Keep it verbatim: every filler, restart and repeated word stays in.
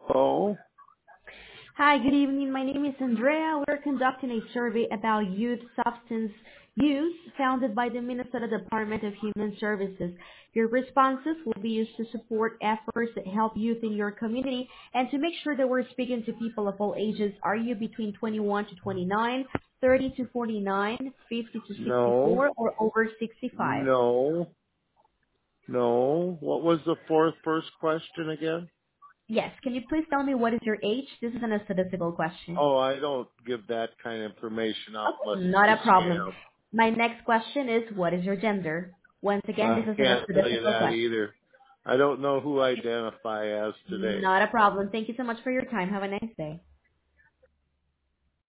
Oh, Hi, good evening. My name is Andrea. We're conducting a survey about youth substance use founded by the Minnesota Department of Human Services. Your responses will be used to support efforts that help youth in your community and to make sure that we're speaking to people of all ages. Are you between twenty-one to twenty-nine, thirty to forty-nine, fifty to no, sixty-four, or over sixty-five? no, no. What was the fourth first question again? Yes. Can you please tell me what is your age? This is an a statistical question. Oh, I don't give that kind of information out unless Okay, not it's a a problem. scam. My next question is, what is your gender? Once again, this I is an can't tell you statistical that question. either. I don't know who I identify as today. Not a problem. Thank you so much for your time. Have a nice day.